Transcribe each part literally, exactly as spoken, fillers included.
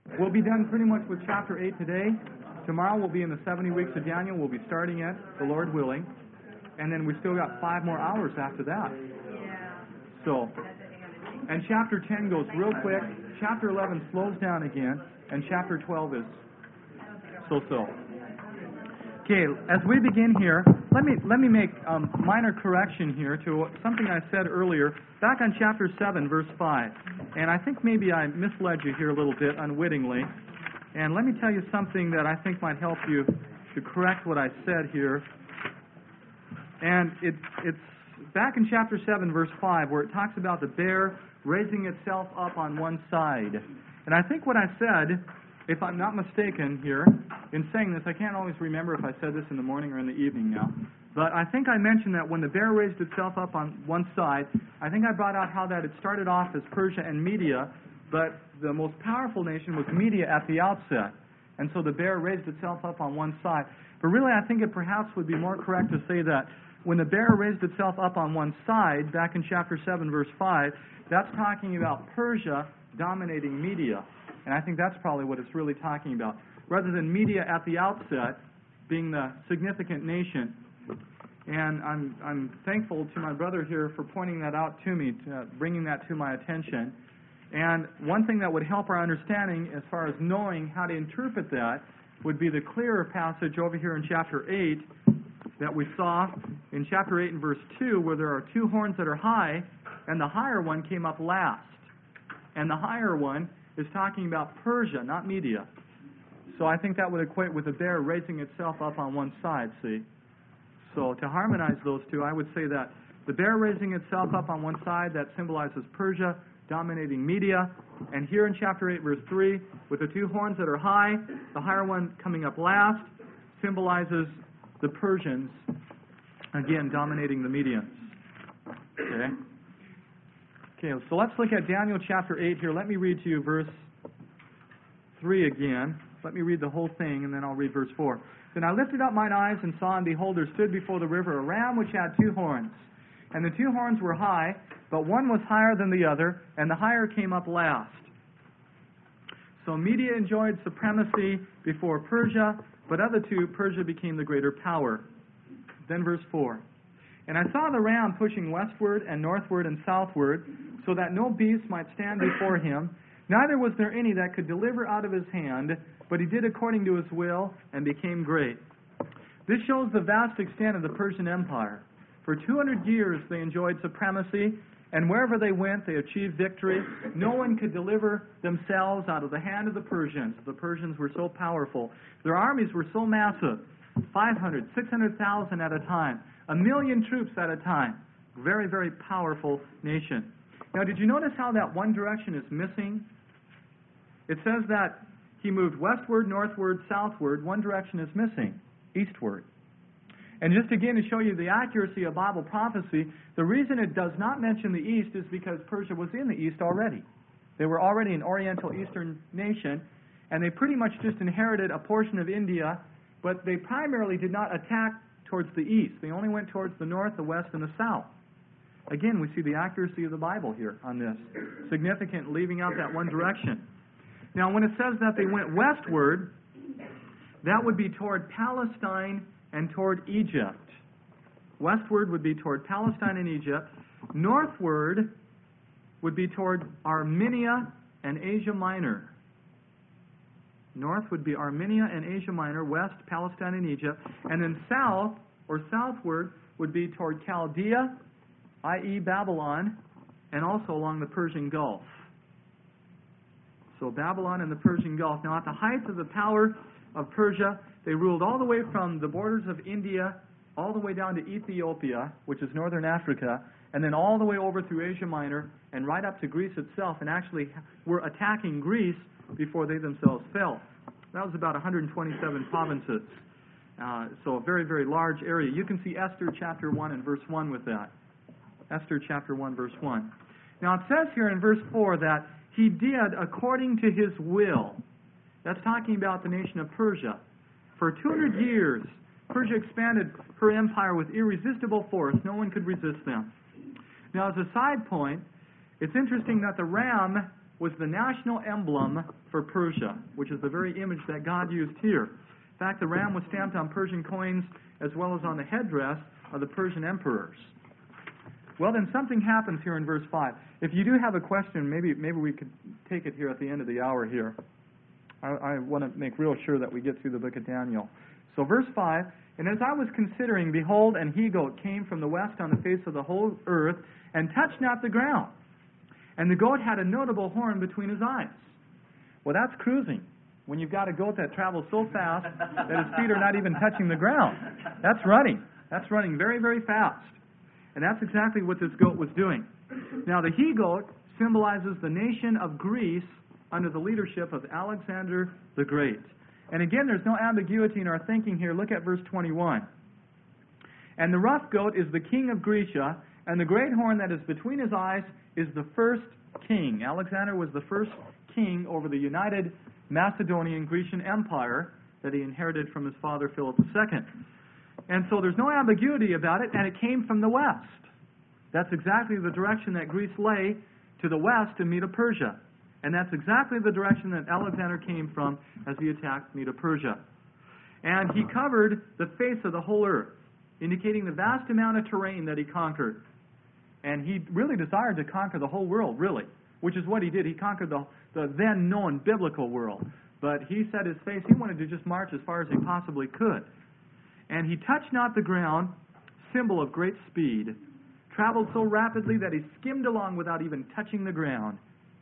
We'll be done pretty much with chapter eight today. Tomorrow we'll be in the seventy weeks of Daniel. We'll be starting it, the Lord willing. And then we still got five more hours after that. So, and chapter ten goes real quick. Chapter eleven slows down again. And chapter twelve is so-so. Okay, as we begin here, let me let me make a um, minor correction here to something I said earlier, back on chapter seven, verse five. And I think maybe I misled you here a little bit unwittingly. And let me tell you something that I think might help you to correct what I said here. And it, it's back in chapter seven, verse five, where it talks about the bear raising itself up on one side. And I think what I said, if I'm not mistaken here, in saying this, I can't always remember if I said this in the morning or in the evening now, but I think I mentioned that when the bear raised itself up on one side, I think I brought out how that it started off as Persia and Media, but the most powerful nation was Media at the outset. And so the bear raised itself up on one side. But really, I think it perhaps would be more correct to say that when the bear raised itself up on one side, back in chapter seven, verse five, that's talking about Persia dominating Media. And I think that's probably what it's really talking about. Rather than Media at the outset being the significant nation. And I'm I'm thankful to my brother here for pointing that out to me, to, uh, bringing that to my attention. And one thing that would help our understanding as far as knowing how to interpret that would be the clearer passage over here in chapter eight that we saw in chapter eight and verse two, where there are two horns that are high, and the higher one came up last. And the higher one is talking about Persia, not Media. So I think that would equate with the bear raising itself up on one side, see? So to harmonize those two, I would say that the bear raising itself up on one side, that symbolizes Persia dominating Media. And here in chapter eight, verse three, with the two horns that are high, the higher one coming up last, symbolizes the Persians, again, dominating the Medians. Okay? Okay, so let's look at Daniel chapter eight here. Let me read to you verse three again. Let me read the whole thing, and then I'll read verse four. Then I lifted up mine eyes and saw, and behold, there stood before the river a ram which had two horns. And the two horns were high, but one was higher than the other, and the higher came up last. So Media enjoyed supremacy before Persia, but of the two, Persia became the greater power. Then verse four. And I saw the ram pushing westward and northward and southward, so that no beast might stand before him. Neither was there any that could deliver out of his hand, but he did according to his will and became great. This shows the vast extent of the Persian Empire. For two hundred years they enjoyed supremacy, and wherever they went they achieved victory. No one could deliver themselves out of the hand of the Persians. The Persians were so powerful. Their armies were so massive, five hundred, six hundred thousand at a time, a million troops at a time. Very, very powerful nation. Now, did you notice how that one direction is missing? It says that he moved westward, northward, southward. One direction is missing, eastward. And just again to show you the accuracy of Bible prophecy, the reason it does not mention the east is because Persia was in the east already. They were already an Oriental Eastern nation, and they pretty much just inherited a portion of India, but they primarily did not attack towards the east. They only went towards the north, the west, and the south. Again, we see the accuracy of the Bible here on this. Significant, leaving out that one direction. Now, when it says that they went westward, that would be toward Palestine and toward Egypt. Westward would be toward Palestine and Egypt. Northward would be toward Armenia and Asia Minor. North would be Armenia and Asia Minor, west, Palestine and Egypt. And then south, or southward, would be toward Chaldea, that is. Babylon, and also along the Persian Gulf. So Babylon and the Persian Gulf. Now, at the height of the power of Persia, they ruled all the way from the borders of India, all the way down to Ethiopia, which is northern Africa, and then all the way over through Asia Minor, and right up to Greece itself, and actually were attacking Greece before they themselves fell. That was about one hundred twenty-seven provinces. Uh, so a very, very large area. You can see Esther chapter one and verse one with that. Esther chapter one, verse one. Now it says here in verse four that he did according to his will. That's talking about the nation of Persia. For two hundred years, Persia expanded her empire with irresistible force. No one could resist them. Now, as a side point, it's interesting that the ram was the national emblem for Persia, which is the very image that God used here. In fact, the ram was stamped on Persian coins as well as on the headdress of the Persian emperors. Well, then something happens here in verse five. If you do have a question, maybe maybe we could take it here at the end of the hour here. I, I want to make real sure that we get through the book of Daniel. So verse five, and as I was considering, behold, an he-goat came from the west on the face of the whole earth, and touched not the ground. And the goat had a notable horn between his eyes. Well, that's cruising. When you've got a goat that travels so fast that his feet are not even touching the ground. That's running. That's running very, very fast. And that's exactly what this goat was doing. Now, the he-goat symbolizes the nation of Greece under the leadership of Alexander the Great. And again, there's no ambiguity in our thinking here. Look at verse twenty-one. And the rough goat is the king of Grecia, and the great horn that is between his eyes is the first king. Alexander was the first king over the united Macedonian Grecian Empire that he inherited from his father Philip the Second. And so there's no ambiguity about it, and it came from the west. That's exactly the direction that Greece lay, to the west to Medo-Persia. And that's exactly the direction that Alexander came from as he attacked Medo-Persia. And he covered the face of the whole earth, indicating the vast amount of terrain that he conquered. And he really desired to conquer the whole world, really, which is what he did. He conquered the, the then-known biblical world. But he set his face, he wanted to just march as far as he possibly could. And he touched not the ground, symbol of great speed, traveled so rapidly that he skimmed along without even touching the ground.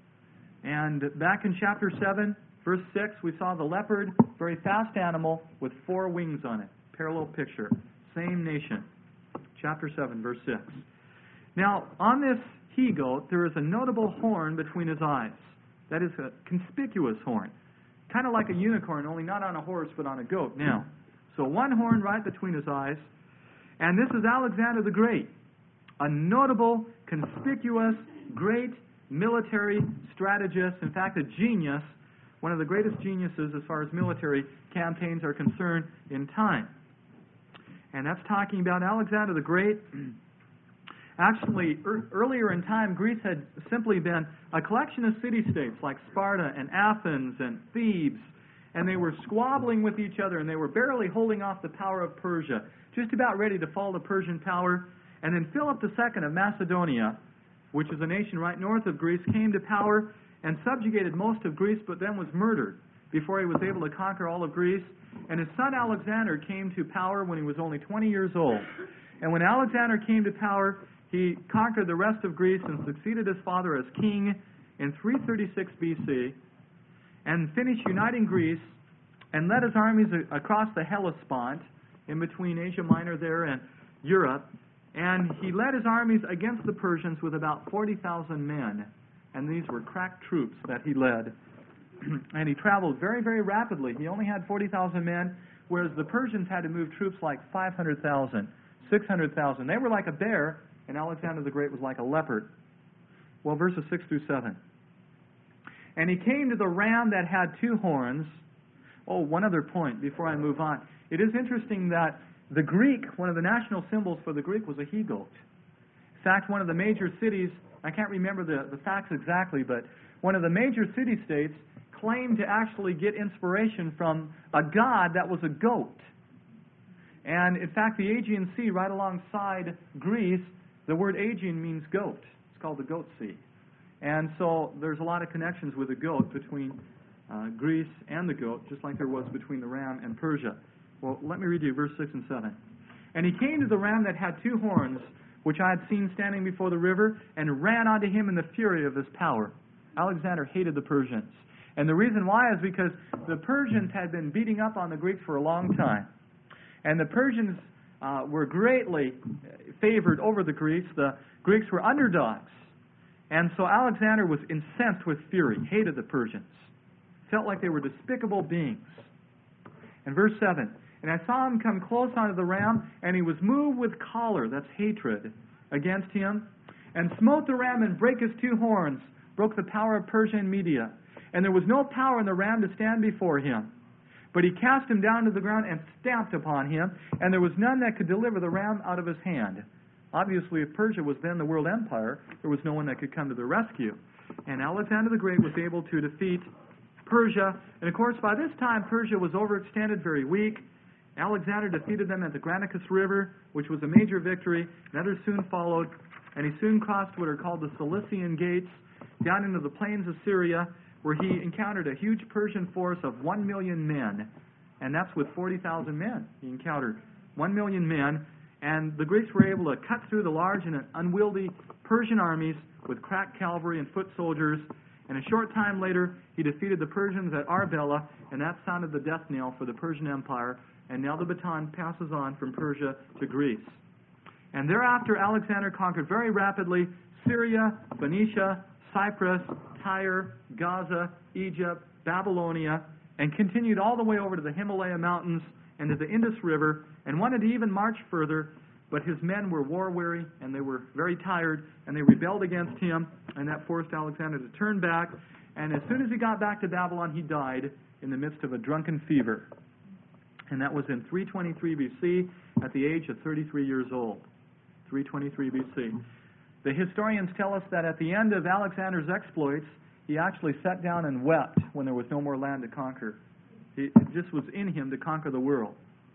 And back in chapter seven, verse six, we saw the leopard, very fast animal with four wings on it. Parallel picture. Same nation. Chapter seven, verse six. Now, on this he-goat, there is a notable horn between his eyes. That is a conspicuous horn. Kind of like a unicorn, only not on a horse, but on a goat. Now, so one horn right between his eyes. And this is Alexander the Great, a notable, conspicuous, great military strategist, in fact, a genius, one of the greatest geniuses as far as military campaigns are concerned in time. And that's talking about Alexander the Great. Actually, er, earlier in time, Greece had simply been a collection of city-states like Sparta and Athens and Thebes, and they were squabbling with each other, and they were barely holding off the power of Persia, just about ready to fall to Persian power. And then Philip the Second of Macedonia, which is a nation right north of Greece, came to power and subjugated most of Greece, but then was murdered before he was able to conquer all of Greece. And his son Alexander came to power when he was only twenty years old. And when Alexander came to power, he conquered the rest of Greece and succeeded his father as king in three thirty-six B C, and finished uniting Greece and led his armies across the Hellespont, in between Asia Minor there and Europe. And he led his armies against the Persians with about forty thousand men. And these were crack troops that he led. And he traveled very, very rapidly. He only had forty thousand men, whereas the Persians had to move troops like five hundred thousand, six hundred thousand. They were like a bear, and Alexander the Great was like a leopard. Well, verses six through seven. And he came to the ram that had two horns. Oh, one other point before I move on. It is interesting that the Greek, one of the national symbols for the Greek was a he-goat. In fact, one of the major cities, I can't remember the, the facts exactly, but one of the major city-states claimed to actually get inspiration from a god that was a goat. And in fact, the Aegean Sea, right alongside Greece, the word Aegean means goat. It's called the Goat Sea. And so there's a lot of connections with the goat between uh, Greece and the goat, just like there was between the ram and Persia. Well, let me read you verse six and seven. And he came to the ram that had two horns, which I had seen standing before the river, and ran onto him in the fury of his power. Alexander hated the Persians. And the reason why is because the Persians had been beating up on the Greeks for a long time. And the Persians uh, were greatly favored over the Greeks. The Greeks were underdogs. And so Alexander was incensed with fury, hated the Persians, felt like they were despicable beings. And verse seven, and I saw him come close unto the ram, and he was moved with choler, that's hatred, against him, and smote the ram and brake his two horns, broke the power of Persia and Media. And there was no power in the ram to stand before him. But he cast him down to the ground and stamped upon him, and there was none that could deliver the ram out of his hand. Obviously, if Persia was then the world empire, there was no one that could come to their rescue. And Alexander the Great was able to defeat Persia. And of course, by this time, Persia was overextended, very weak. Alexander defeated them at the Granicus River, which was a major victory. And others soon followed. And he soon crossed what are called the Cilician Gates down into the plains of Syria, where he encountered a huge Persian force of one million men. And that's with forty thousand men he encountered. one million men. And the Greeks were able to cut through the large and unwieldy Persian armies with crack cavalry and foot soldiers. And a short time later, he defeated the Persians at Arbela, and that sounded the death knell for the Persian Empire. And now the baton passes on from Persia to Greece. And thereafter, Alexander conquered very rapidly Syria, Phoenicia, Cyprus, Tyre, Gaza, Egypt, Babylonia, and continued all the way over to the Himalaya Mountains and to the Indus River, and wanted to even march further, but his men were war-weary, and they were very tired, and they rebelled against him, and that forced Alexander to turn back. And as soon as he got back to Babylon, he died in the midst of a drunken fever. And that was in three twenty-three B C, at the age of thirty-three years old. three twenty-three B C. The historians tell us that at the end of Alexander's exploits, he actually sat down and wept when there was no more land to conquer. It just was in him to conquer the world.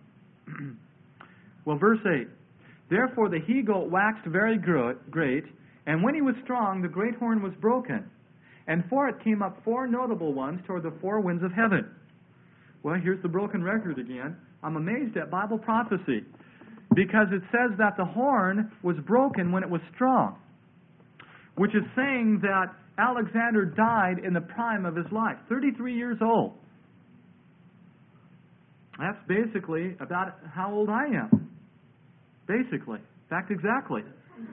Well, verse eight. Therefore the he-goat waxed very great, and when he was strong, the great horn was broken. And for it came up four notable ones toward the four winds of heaven. Well, here's the broken record again. I'm amazed at Bible prophecy, because it says that the horn was broken when it was strong, which is saying that Alexander died in the prime of his life, thirty-three years old. That's basically about how old I am. Basically. In fact, exactly.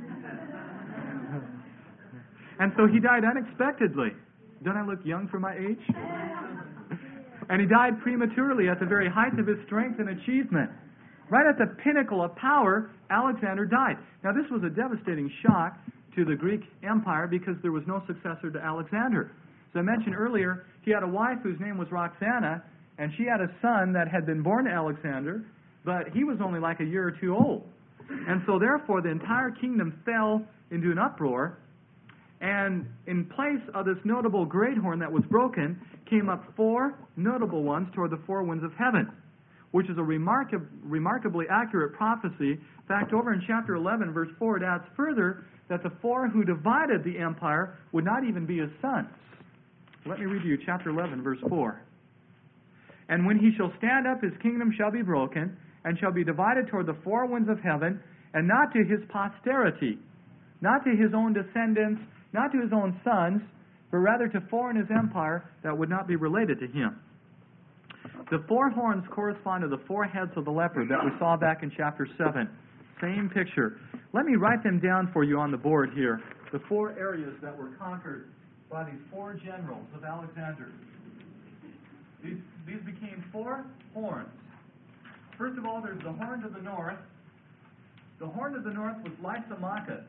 And so he died unexpectedly. Don't I look young for my age? And he died prematurely at the very height of his strength and achievement. Right at the pinnacle of power, Alexander died. Now, this was a devastating shock to the Greek Empire because there was no successor to Alexander. As I mentioned earlier, he had a wife whose name was Roxana, and she had a son that had been born to Alexander, but he was only like a year or two old. And so therefore, the entire kingdom fell into an uproar, and in place of this notable great horn that was broken, came up four notable ones toward the four winds of heaven, which is a remarkab- remarkably accurate prophecy. In fact, over in chapter eleven, verse four, it adds further that the four who divided the empire would not even be his sons. Let me read you chapter eleven, verse four. And when he shall stand up, his kingdom shall be broken, and shall be divided toward the four winds of heaven, and not to his posterity, not to his own descendants, not to his own sons, but rather to four in his empire that would not be related to him. The four horns correspond to the four heads of the leopard that we saw back in chapter seven. Same picture. Let me write them down for you on the board here. The four areas that were conquered by these four generals of Alexander. These, these became four horns. First of all, there's the horn to the north. The horn to the north was Lysimachus.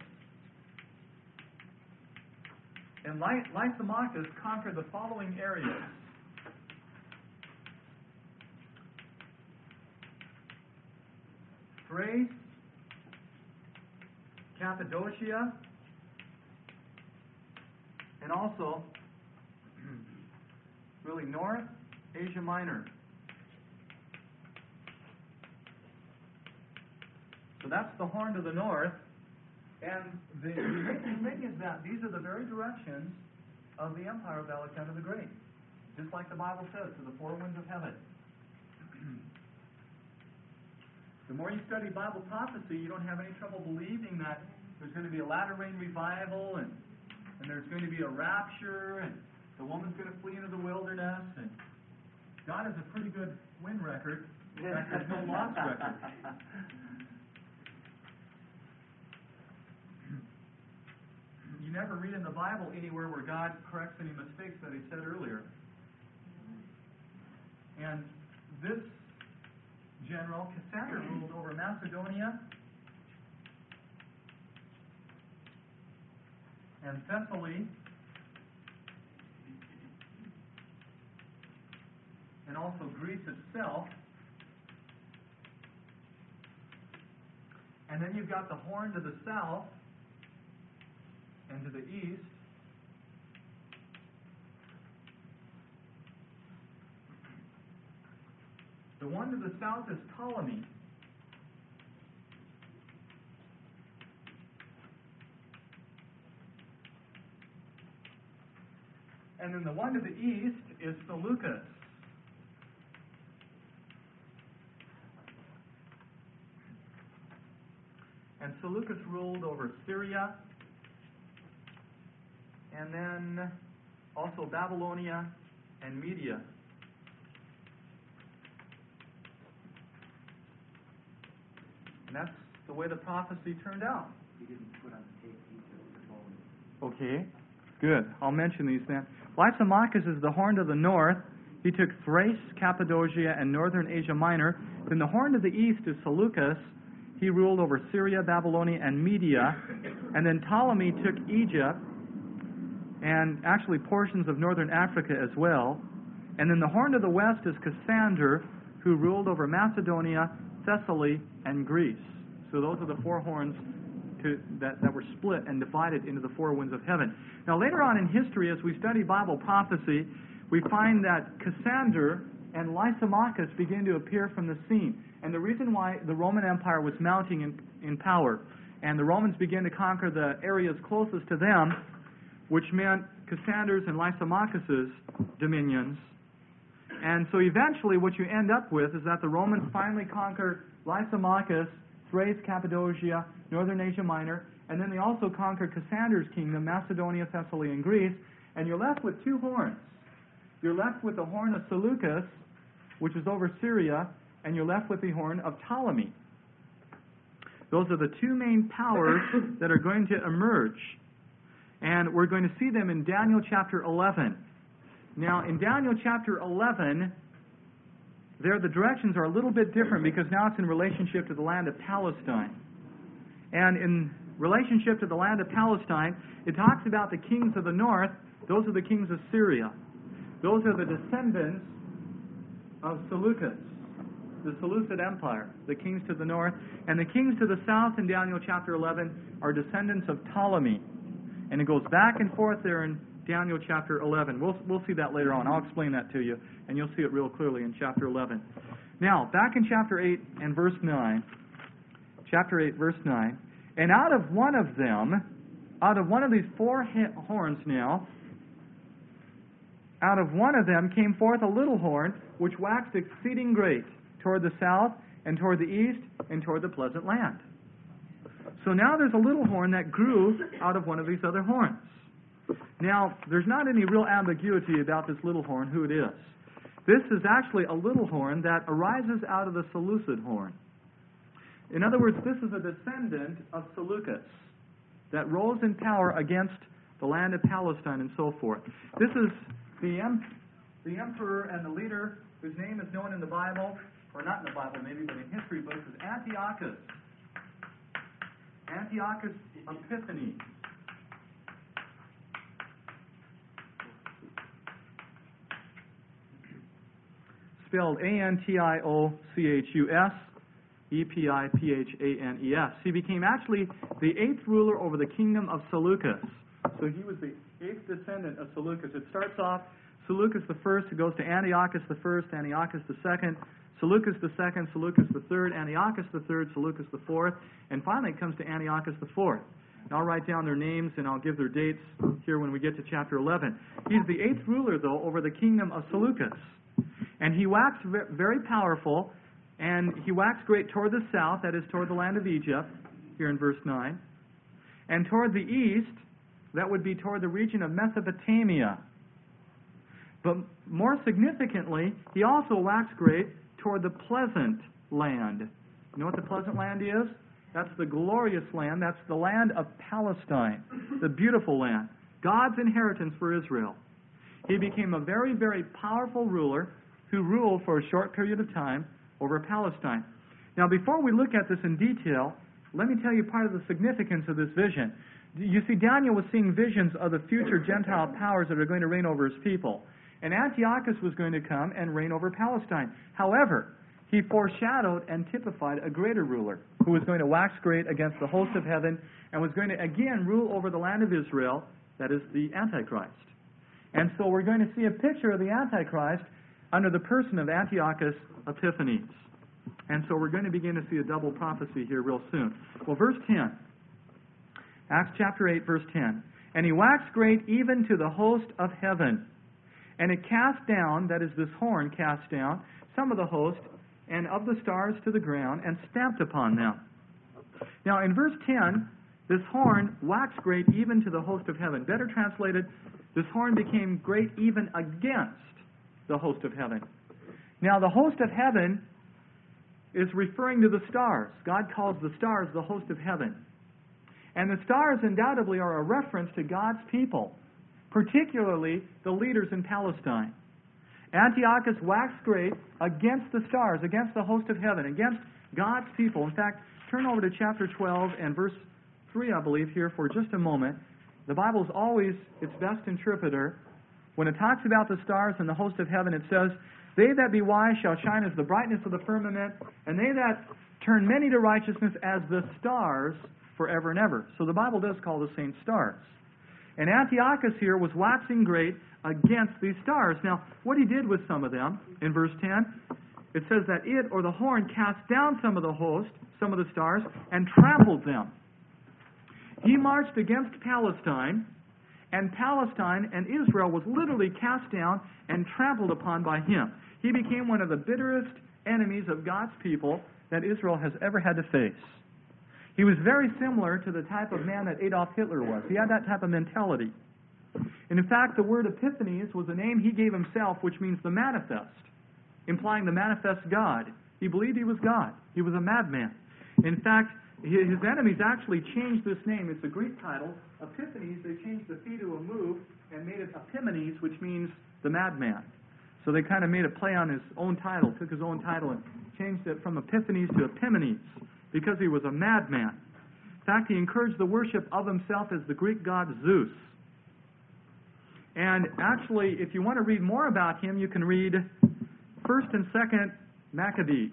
And Lysimachus conquered the following areas. Thrace, Cappadocia, and also, really North Asia Minor. So that's the horn to the north. And the interesting thing is that these are the very directions of the empire of Alexander the Great. Just like the Bible says, to the four winds of heaven. The more you study Bible prophecy, you don't have any trouble believing that there's going to be a latter rain revival, and, and there's going to be a rapture, and the woman's going to flee into the wilderness, and God has a pretty good win record. In fact, there's no loss record. You never read in the Bible anywhere where God corrects any mistakes that he said earlier. And this general, Cassander, ruled over Macedonia and Thessaly and also Greece itself. And then you've got the horn to the south and to the east, The one to the south is Ptolemy. And then the one to the east is Seleucus. And Seleucus ruled over Syria, and then also Babylonia and Media. And that's the way the prophecy turned out. You didn't put on the tape Egypt. Okay, good. I'll mention these then. Lysimachus is the horn to the north. He took Thrace, Cappadocia, and northern Asia Minor. Then the horn to the east is Seleucus. He ruled over Syria, Babylonia, and Media. And then Ptolemy took Egypt and actually portions of northern Africa as well. And then the horn to the west is Cassander, who ruled over Macedonia, Thessaly, and Greece. So those are the four horns to, that, that were split and divided into the four winds of heaven. Now later on in history, as we study Bible prophecy, we find that Cassander and Lysimachus begin to appear from the scene. And the reason why the Roman Empire was mounting in, in power, and the Romans began to conquer the areas closest to them, which meant Cassander's and Lysimachus's dominions. And so eventually what you end up with is that the Romans finally conquer Lysimachus, Thrace, Cappadocia, northern Asia Minor, and then they also conquer Cassander's kingdom, Macedonia, Thessaly, and Greece, and you're left with two horns. You're left with the horn of Seleucus, which is over Syria, and you're left with the horn of Ptolemy. Those are the two main powers that are going to emerge. And we're going to see them in Daniel chapter eleven. Now, in Daniel chapter eleven, there the directions are a little bit different because now it's in relationship to the land of Palestine. And in relationship to the land of Palestine, it talks about the kings of the north. Those are the kings of Syria. Those are the descendants of Seleucus, the Seleucid Empire, the kings to the north. And the kings to the south in Daniel chapter eleven are descendants of Ptolemy. And it goes back and forth there in Daniel chapter eleven. We'll, we'll see that later on. I'll explain that to you, and you'll see it real clearly in chapter eleven. Now, back in chapter eight and verse nine, chapter eight, verse nine, and out of one of them, out of one of these four horns now, out of one of them came forth a little horn, which waxed exceeding great, toward the south, and toward the east, and toward the pleasant land. So now there's a little horn that grew out of one of these other horns. Now, there's not any real ambiguity about this little horn, who it is. This is actually a little horn that arises out of the Seleucid horn. In other words, this is a descendant of Seleucus that rose in power against the land of Palestine and so forth. This is the, em- the emperor and the leader whose name is known in the Bible, or not in the Bible maybe, but in history books, is Antiochus. Antiochus Epiphanes. Spelled A N T I O C H U S, E P I P H A N E S. He became actually the eighth ruler over the kingdom of Seleucus. So he was the eighth descendant of Seleucus. It starts off Seleucus the first, it goes to Antiochus the first, Antiochus the second, Seleucus the second, Seleucus the third, Antiochus the third, Seleucus the fourth, and finally it comes to Antiochus the fourth. And I'll write down their names and I'll give their dates here when we get to chapter eleven. He's the eighth ruler, though, over the kingdom of Seleucus. And he waxed very powerful, and he waxed great toward the south, that is, toward the land of Egypt, here in verse nine. And toward the east, that would be toward the region of Mesopotamia. But more significantly, he also waxed great toward the pleasant land. You know what the pleasant land is? That's the glorious land. That's the land of Palestine, the beautiful land, God's inheritance for Israel. He became a very, very powerful ruler who ruled for a short period of time over Palestine. Now, before we look at this in detail, let me tell you part of the significance of this vision. You see, Daniel was seeing visions of the future Gentile powers that are going to reign over his people. And Antiochus was going to come and reign over Palestine. However, he foreshadowed and typified a greater ruler who was going to wax great against the host of heaven and was going to again rule over the land of Israel, that is the Antichrist. And so we're going to see a picture of the Antichrist under the person of Antiochus Epiphanes. And so we're going to begin to see a double prophecy here real soon. Well, verse ten. Acts chapter eight, verse ten. And he waxed great even to the host of heaven. And it cast down, that is, this horn cast down, some of the host, and of the stars to the ground, and stamped upon them. Now, in verse ten, this horn waxed great even to the host of heaven. Better translated, this horn became great even against the host of heaven. Now, the host of heaven is referring to the stars. God calls the stars the host of heaven. And the stars undoubtedly are a reference to God's people, particularly the leaders in Palestine. Antiochus waxed great against the stars, against the host of heaven, against God's people. In fact, turn over to chapter twelve and verse three, I believe, here for just a moment. The Bible is always its best interpreter. When it talks about the stars and the host of heaven, it says, "They that be wise shall shine as the brightness of the firmament, and they that turn many to righteousness as the stars forever and ever." So the Bible does call the saints stars. And Antiochus here was waxing great against these stars. Now, what he did with some of them, in verse ten, it says that it, or the horn, cast down some of the host, some of the stars, and trampled them. He marched against Palestine, and Palestine and Israel was literally cast down and trampled upon by him. He became one of the bitterest enemies of God's people that Israel has ever had to face. He was very similar to the type of man that Adolf Hitler was. He had that type of mentality. And in fact, the word Epiphanes was a name he gave himself, which means the manifest, implying the manifest God. He believed he was God. He was a madman. In fact, his enemies actually changed this name. It's a Greek title. Epiphanes, they changed the phi to a move and made it Epimanes, which means the madman. So they kind of made a play on his own title, took his own title and changed it from Epiphanes to Epimanes, because he was a madman. In fact, he encouraged the worship of himself as the Greek god Zeus. And actually, if you want to read more about him, you can read First and Second Maccabees.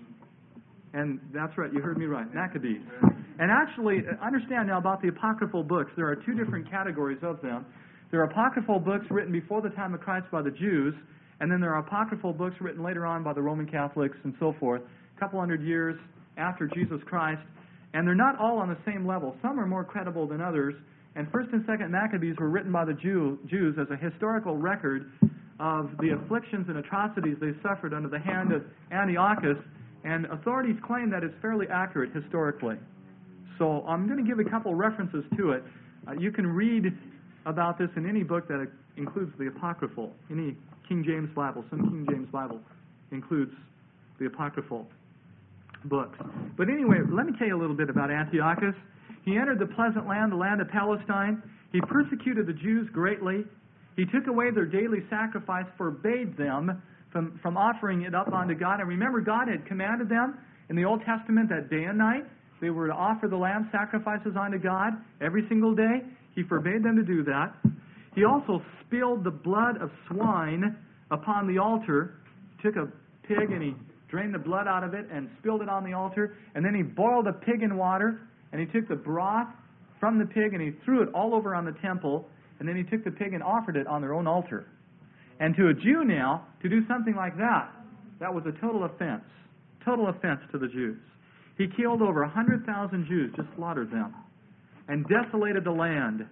And that's right, you heard me right, Maccabees. And actually, understand now about the apocryphal books. There are two different categories of them. There are apocryphal books written before the time of Christ by the Jews, and then there are apocryphal books written later on by the Roman Catholics and so forth, a couple hundred years after Jesus Christ, and they're not all on the same level. Some are more credible than others, and First and Second Maccabees were written by the Jew, Jews as a historical record of the afflictions and atrocities they suffered under the hand of Antiochus, and authorities claim that it's fairly accurate historically. So I'm going to give a couple references to it. Uh, you can read about this in any book that includes the apocryphal. Any King James Bible, some King James Bible includes the apocryphal books. But anyway, let me tell you a little bit about Antiochus. He entered the pleasant land, the land of Palestine. He persecuted the Jews greatly. He took away their daily sacrifice, forbade them from, from offering it up unto God. And remember, God had commanded them in the Old Testament that day and night they were to offer the lamb sacrifices unto God every single day. He forbade them to do that. He also spilled the blood of swine upon the altar. He took a pig and he drained the blood out of it and spilled it on the altar, and then he boiled a pig in water, and he took the broth from the pig and he threw it all over on the temple, and then he took the pig and offered it on their own altar. And to a Jew now, to do something like that, that was a total offense. Total offense to the Jews. He killed over one hundred thousand Jews, just slaughtered them, and desolated the land.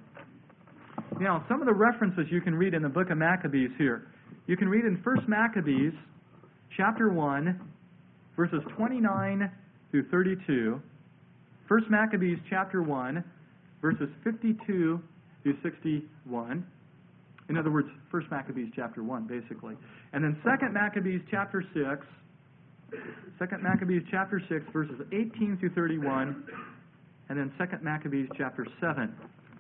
Now, some of the references you can read in the book of Maccabees here. You can read in First Maccabees, chapter one, verses twenty-nine through thirty-two. First Maccabees, chapter one, verses fifty-two through sixty-one. In other words, First Maccabees, chapter one, basically. And then Second Maccabees, chapter six. Second Maccabees, chapter six, verses eighteen through thirty-one. And then Second Maccabees, chapter seven.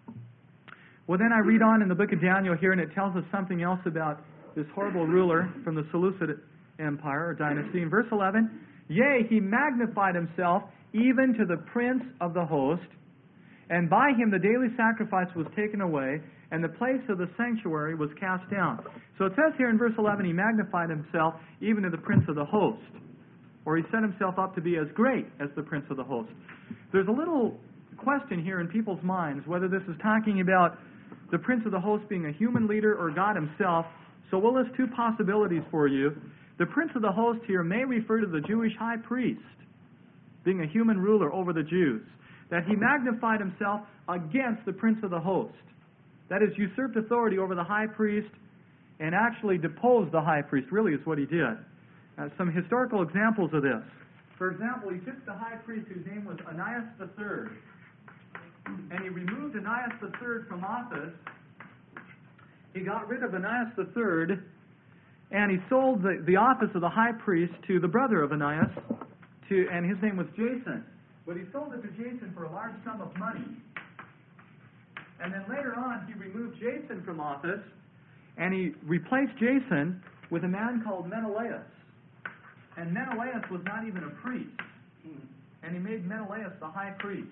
Well, then I read on in the book of Daniel here, and it tells us something else about this horrible ruler from the Seleucid Empire or dynasty. In verse eleven, yea, he magnified himself even to the prince of the host, and by him the daily sacrifice was taken away, and the place of the sanctuary was cast down. So it says here in verse eleven, he magnified himself even to the prince of the host, or he set himself up to be as great as the prince of the host. There's a little question here in people's minds whether this is talking about the prince of the host being a human leader or God himself So we'll list two possibilities for you. The prince of the host here may refer to the Jewish high priest, being a human ruler over the Jews, that he magnified himself against the prince of the host. That is, usurped authority over the high priest and actually deposed the high priest, really is what he did. Uh, some historical examples of this. For example, he took the high priest whose name was Anias the third, and he removed Anias the third from office. He got rid of Anias the third, and he sold the, the office of the high priest to the brother of Anias, to, and his name was Jason. But he sold it to Jason for a large sum of money. And then later on, he removed Jason from office, and he replaced Jason with a man called Menelaus. And Menelaus was not even a priest. And he made Menelaus the high priest.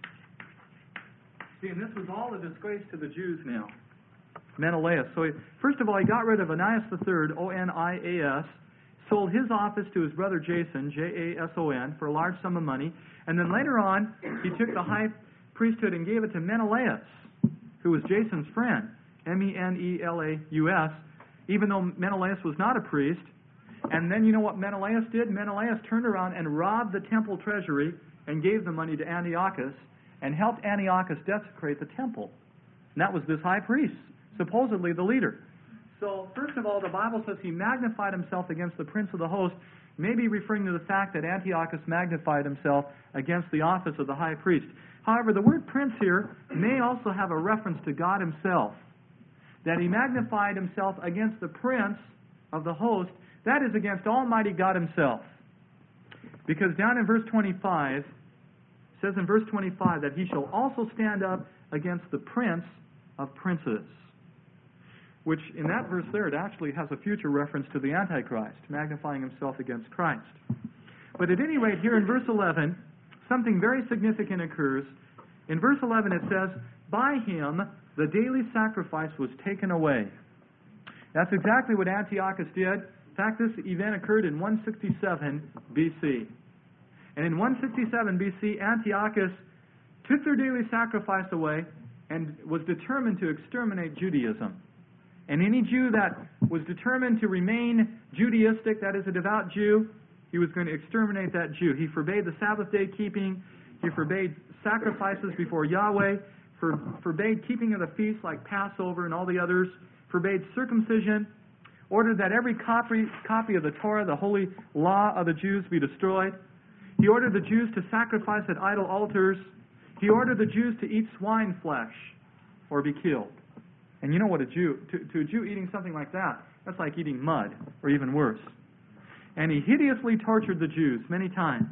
See, and this was all a disgrace to the Jews now. Menelaus. So he, first of all, he got rid of Onias the third, O N I A S, sold his office to his brother Jason, J A S O N, for a large sum of money. And then later on, he took the high priesthood and gave it to Menelaus, who was Jason's friend, M E N E L A U S, even though Menelaus was not a priest. And then you know what Menelaus did? Menelaus turned around and robbed the temple treasury and gave the money to Antiochus and helped Antiochus desecrate the temple. And that was this high priest, supposedly the leader. So, first of all, the Bible says he magnified himself against the prince of the host, maybe referring to the fact that Antiochus magnified himself against the office of the high priest. However, the word prince here may also have a reference to God himself, that he magnified himself against the prince of the host, that is against Almighty God himself. Because down in verse twenty-five, it says in verse twenty-five that he shall also stand up against the prince of princes, which in that verse there, it actually has a future reference to the Antichrist, magnifying himself against Christ. But at any rate, here in verse eleven, something very significant occurs. In verse eleven it says, by him the daily sacrifice was taken away. That's exactly what Antiochus did. In fact, this event occurred in one sixty-seven B C. And in one sixty-seven B C, Antiochus took their daily sacrifice away and was determined to exterminate Judaism. And any Jew that was determined to remain Judaistic, that is a devout Jew, he was going to exterminate that Jew. He forbade the Sabbath day keeping. He forbade sacrifices before Yahweh. For, forbade keeping of the feasts like Passover and all the others. Forbade circumcision. Ordered that every copy, copy of the Torah, the holy law of the Jews, be destroyed. He ordered the Jews to sacrifice at idol altars. He ordered the Jews to eat swine flesh or be killed. And you know what a Jew, to, to a Jew eating something like that, that's like eating mud, or even worse. And he hideously tortured the Jews many times.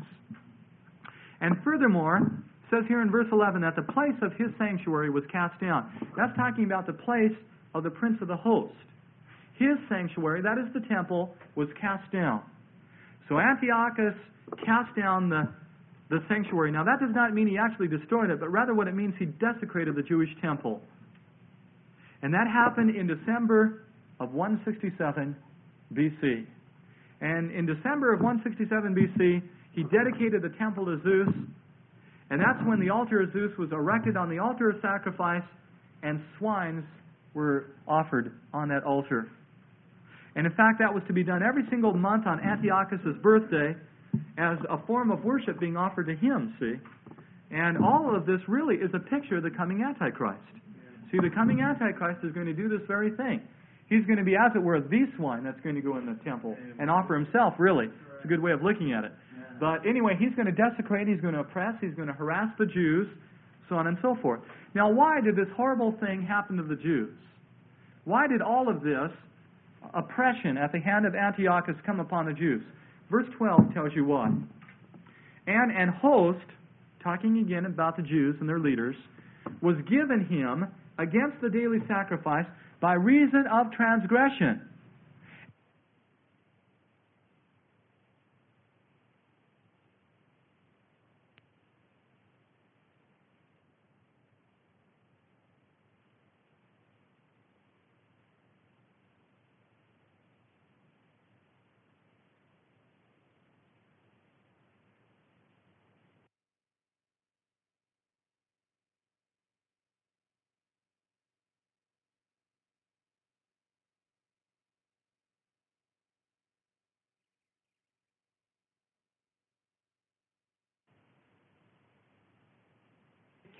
And furthermore, it says here in verse eleven that the place of his sanctuary was cast down. That's talking about the place of the prince of the host. His sanctuary, that is the temple, was cast down. So Antiochus cast down the, the sanctuary. Now that does not mean he actually destroyed it, but rather what it means, he desecrated the Jewish temple. And that happened in December of one sixty-seven B C. And in December of one sixty-seven B C, he dedicated the temple to Zeus, and that's when the altar of Zeus was erected on the altar of sacrifice, and swines were offered on that altar. And in fact, that was to be done every single month on Antiochus' birthday as a form of worship being offered to him, see? And all of this really is a picture of the coming Antichrist. See, the coming Antichrist is going to do this very thing. He's going to be, as it were, the swine that's going to go in the temple and offer himself, really. It's a good way of looking at it. But anyway, he's going to desecrate, he's going to oppress, he's going to harass the Jews, so on and so forth. Now, why did this horrible thing happen to the Jews? Why did all of this oppression at the hand of Antiochus come upon the Jews? Verse twelve tells you why. And an host, talking again about the Jews and their leaders, was given him against the daily sacrifice by reason of transgression.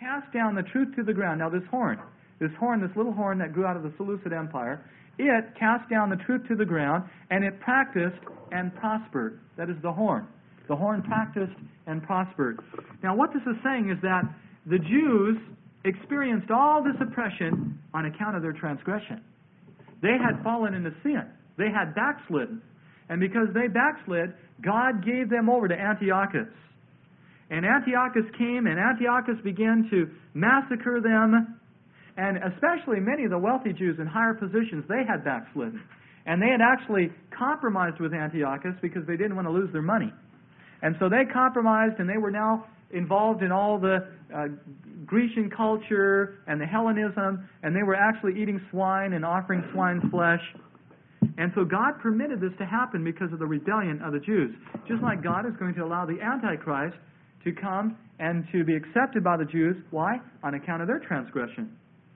cast down the truth to the ground. Now this horn, this horn, this little horn that grew out of the Seleucid Empire, it cast down the truth to the ground, and it practiced and prospered. That is the horn. The horn practiced and prospered. Now what this is saying is that the Jews experienced all this oppression on account of their transgression. They had fallen into sin. They had backslidden. And because they backslid, God gave them over to Antiochus. And Antiochus came, and Antiochus began to massacre them. And especially many of the wealthy Jews in higher positions, they had backslidden. And they had actually compromised with Antiochus because they didn't want to lose their money. And so they compromised, and they were now involved in all the uh, Grecian culture and the Hellenism, and they were actually eating swine and offering swine's flesh. And so God permitted this to happen because of the rebellion of the Jews. Just like God is going to allow the Antichrist to come and to be accepted by the Jews. Why? On account of their transgression.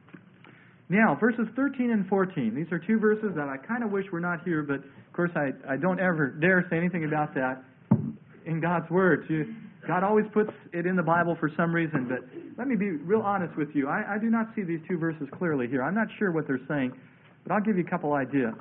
Now, verses thirteen and fourteen. These are two verses that I kind of wish were not here, but of course I, I don't ever dare say anything about that in God's Word. You, God always puts it in the Bible for some reason, but let me be real honest with you. I, I do not see these two verses clearly here. I'm not sure what they're saying, but I'll give you a couple ideas.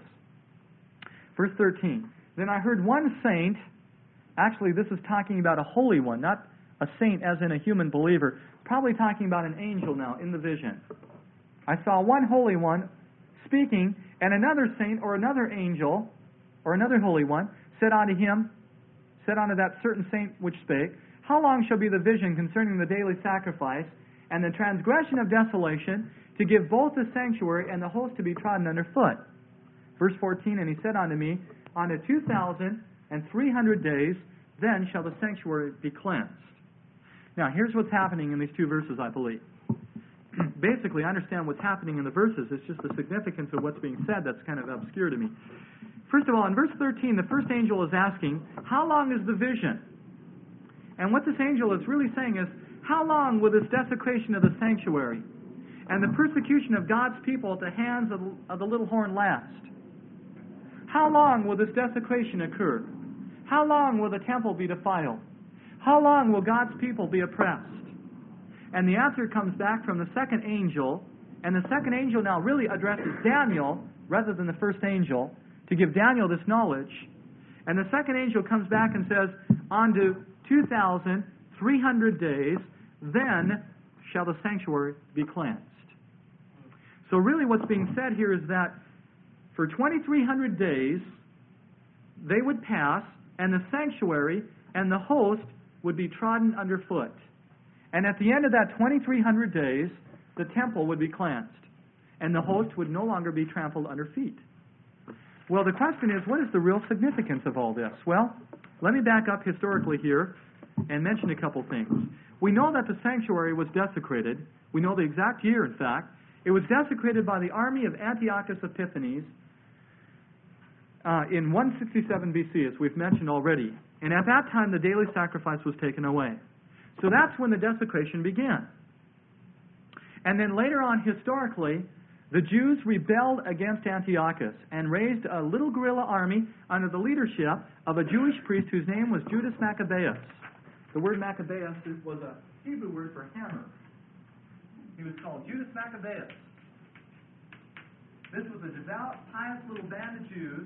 Verse thirteen. Then I heard one saint, actually this is talking about a holy one, not a saint as in a human believer, probably talking about an angel now in the vision. I saw one holy one speaking, and another saint or another angel or another holy one said unto him, said unto that certain saint which spake, How long shall be the vision concerning the daily sacrifice and the transgression of desolation, to give both the sanctuary and the host to be trodden under foot? Verse fourteen, and he said unto me, Unto two thousand and three hundred days, then shall the sanctuary be cleansed. Now, here's what's happening in these two verses, I believe. Basically, I understand what's happening in the verses. It's just the significance of what's being said that's kind of obscure to me. First of all, in verse thirteen, the first angel is asking, how long is the vision? And what this angel is really saying is, how long will this desecration of the sanctuary and the persecution of God's people at the hands of, of the little horn last? How long will this desecration occur? How long will the temple be defiled? How long will God's people be oppressed? And the answer comes back from the second angel, and the second angel now really addresses Daniel rather than the first angel to give Daniel this knowledge. And the second angel comes back and says, Unto two thousand three hundred days, then shall the sanctuary be cleansed. So really what's being said here is that for twenty-three hundred days, they would pass, and the sanctuary and the host would be trodden underfoot. And at the end of that twenty-three hundred days, the temple would be cleansed, and the host would no longer be trampled under feet. Well, the question is, what is the real significance of all this? Well, let me back up historically here and mention a couple things. We know that the sanctuary was desecrated. We know the exact year, in fact. It was desecrated by the army of Antiochus Epiphanes uh, in one sixty-seven B C, as we've mentioned already. And at that time, the daily sacrifice was taken away. So that's when the desecration began. And then later on, historically, the Jews rebelled against Antiochus and raised a little guerrilla army under the leadership of a Jewish priest whose name was Judas Maccabeus. The word Maccabeus was a Hebrew word for hammer. He was called Judas Maccabeus. This was a devout, pious little band of Jews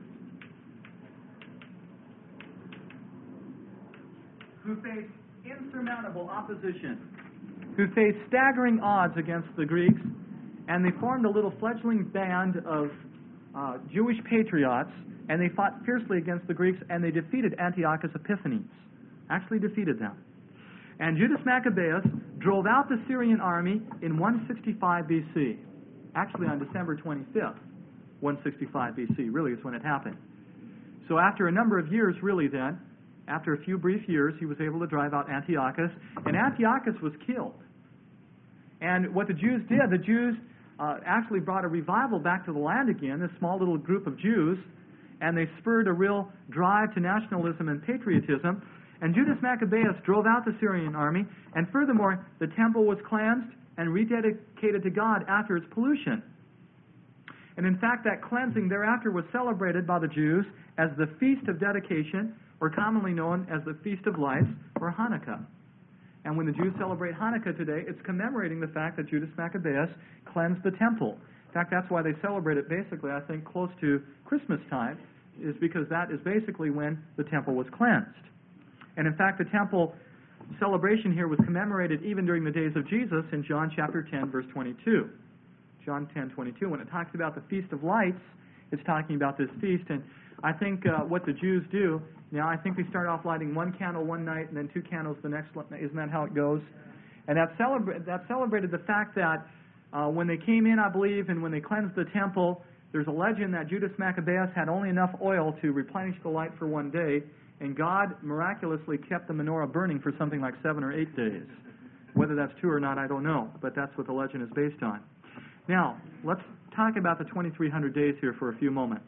who faced insurmountable opposition, who faced staggering odds against the Greeks, and they formed a little fledgling band of uh, Jewish patriots, and they fought fiercely against the Greeks, and they defeated Antiochus Epiphanes, actually defeated them. And Judas Maccabeus drove out the Syrian army in one sixty-five B C, actually on December twenty-fifth, one sixty-five B C, really is when it happened. So after a number of years, really then, after a few brief years, he was able to drive out Antiochus, and Antiochus was killed. And what the Jews did, the Jews uh, actually brought a revival back to the land again, this small little group of Jews, and they spurred a real drive to nationalism and patriotism. And Judas Maccabeus drove out the Syrian army, and furthermore, the temple was cleansed and rededicated to God after its pollution. And in fact, that cleansing thereafter was celebrated by the Jews as the Feast of Dedication, or commonly known as the Feast of Lights, or Hanukkah. And when the Jews celebrate Hanukkah today, it's commemorating the fact that Judas Maccabeus cleansed the temple. In fact, that's why they celebrate it basically, I think, close to Christmas time, is because that is basically when the temple was cleansed. And in fact, the temple celebration here was commemorated even during the days of Jesus in John chapter ten, verse twenty-two. John ten, twenty-two. When it talks about the Feast of Lights, it's talking about this feast. And I think uh, what the Jews do, now I think they start off lighting one candle one night and then two candles the next. Isn't that how it goes? And that, celebra- that celebrated the fact that uh, when they came in, I believe, and when they cleansed the temple, there's a legend that Judas Maccabeus had only enough oil to replenish the light for one day, and God miraculously kept the menorah burning for something like seven or eight days. Whether that's true or not, I don't know, but that's what the legend is based on. Now, let's talk about the twenty-three hundred days here for a few moments.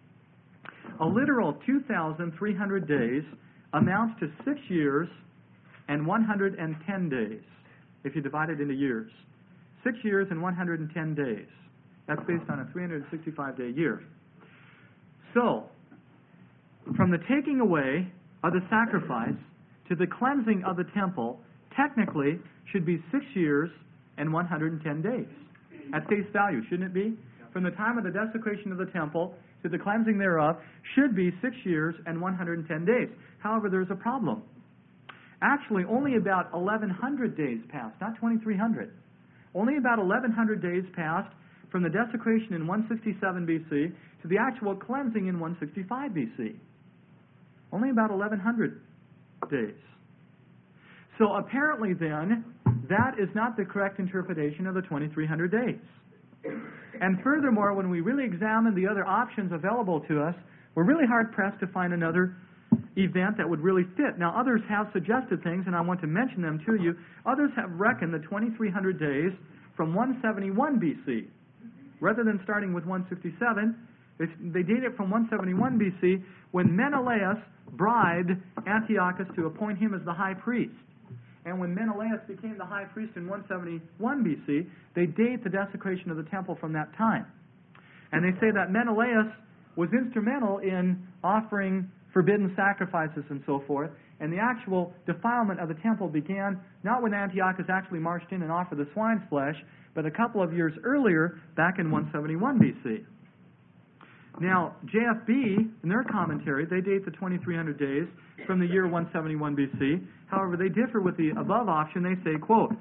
A literal two thousand three hundred days amounts to six years and one hundred ten days, if you divide it into years. Six years and one hundred ten days. That's based on a three hundred sixty-five day year. So, from the taking away of the sacrifice to the cleansing of the temple, technically should be six years and one hundred ten days. At face value, shouldn't it be? From the time of the desecration of the temple to the cleansing thereof should be six years and one hundred ten days. However, there's a problem. Actually, only about eleven hundred days passed, not twenty-three hundred. Only about eleven hundred days passed from the desecration in one sixty-seven B C to the actual cleansing in one sixty-five B C. Only about eleven hundred days. So apparently then, that is not the correct interpretation of the twenty-three hundred days. And furthermore, when we really examine the other options available to us, we're really hard-pressed to find another event that would really fit. Now, others have suggested things, and I want to mention them to you. Others have reckoned the twenty-three hundred days from one seventy-one B C. Rather than starting with one sixty-seven, they, they date it from one seventy-one B C when Menelaus bribed Antiochus to appoint him as the high priest. And when Menelaus became the high priest in one seventy-one B C, they date the desecration of the temple from that time. And they say that Menelaus was instrumental in offering forbidden sacrifices and so forth, and the actual defilement of the temple began not when Antiochus actually marched in and offered the swine's flesh, but a couple of years earlier, back in one seventy-one B C. Now, J F B, in their commentary, they date the twenty-three hundred days from the year one seventy-one B C. However, they differ with the above option. They say, quote,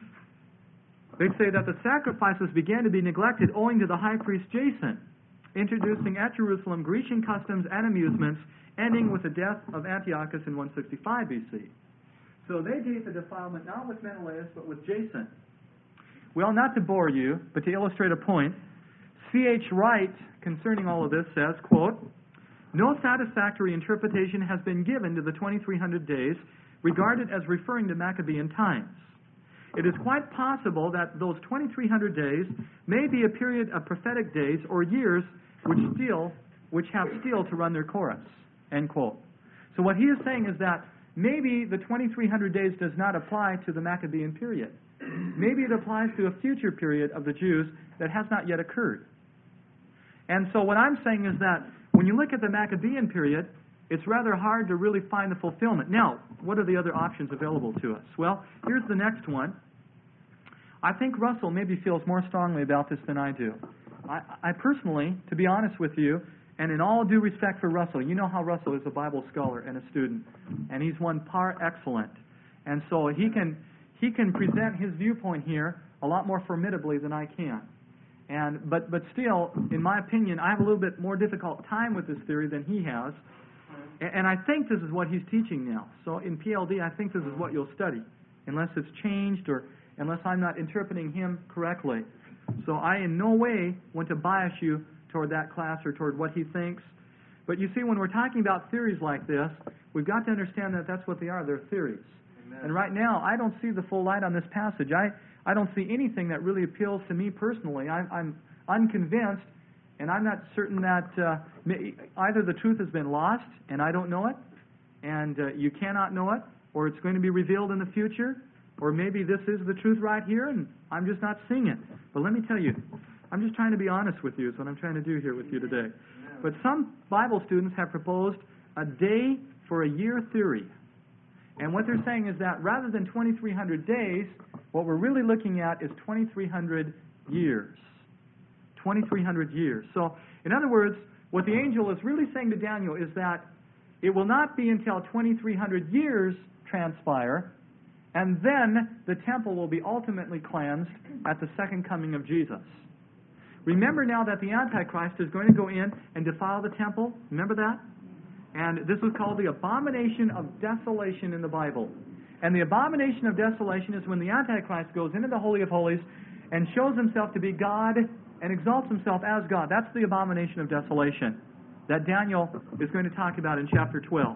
they say that the sacrifices began to be neglected owing to the high priest Jason, introducing at Jerusalem Grecian customs and amusements, ending with the death of Antiochus in one sixty-five B C. So they date the defilement not with Menelaus, but with Jason. Well, not to bore you, but to illustrate a point, C H Wright, concerning all of this, says, quote, no satisfactory interpretation has been given to the twenty-three hundred days regarded as referring to Maccabean times. It is quite possible that those twenty-three hundred days may be a period of prophetic days or years which still, which have still to run their course, end quote. So what he is saying is that maybe the twenty-three hundred days does not apply to the Maccabean period. Maybe it applies to a future period of the Jews that has not yet occurred. And so what I'm saying is that when you look at the Maccabean period, it's rather hard to really find the fulfillment. Now, what are the other options available to us? Well, here's the next one. I think Russell maybe feels more strongly about this than I do. I, I personally, to be honest with you, and in all due respect for Russell, you know how Russell is a Bible scholar and a student, and he's one par excellent. And so he can he can present his viewpoint here a lot more formidably than I can. And but but still, in my opinion, I have a little bit more difficult time with this theory than he has. And I think this is what he's teaching now. So in P L D, I think this is what you'll study, unless it's changed or unless I'm not interpreting him correctly. So I in no way want to bias you toward that class or toward what he thinks. But you see, when we're talking about theories like this, we've got to understand that that's what they are. They're theories. Amen. And right now, I don't see the full light on this passage. I, I don't see anything that really appeals to me personally. I, I'm unconvinced, and I'm not certain that uh, either the truth has been lost, and I don't know it, and uh, you cannot know it, or it's going to be revealed in the future, or maybe this is the truth right here, and I'm just not seeing it. But let me tell you, I'm just trying to be honest with you is what I'm trying to do here with you today. But some Bible students have proposed a day for a year theory. And what they're saying is that rather than twenty-three hundred days, what we're really looking at is twenty-three hundred years. twenty-three hundred years. So, in other words, what the angel is really saying to Daniel is that it will not be until twenty-three hundred years transpire, and then the temple will be ultimately cleansed at the second coming of Jesus. Remember now that the Antichrist is going to go in and defile the temple. Remember that? And this is called the abomination of desolation in the Bible. And the abomination of desolation is when the Antichrist goes into the Holy of Holies and shows himself to be God and exalts himself as God. That's the abomination of desolation that Daniel is going to talk about in chapter twelve.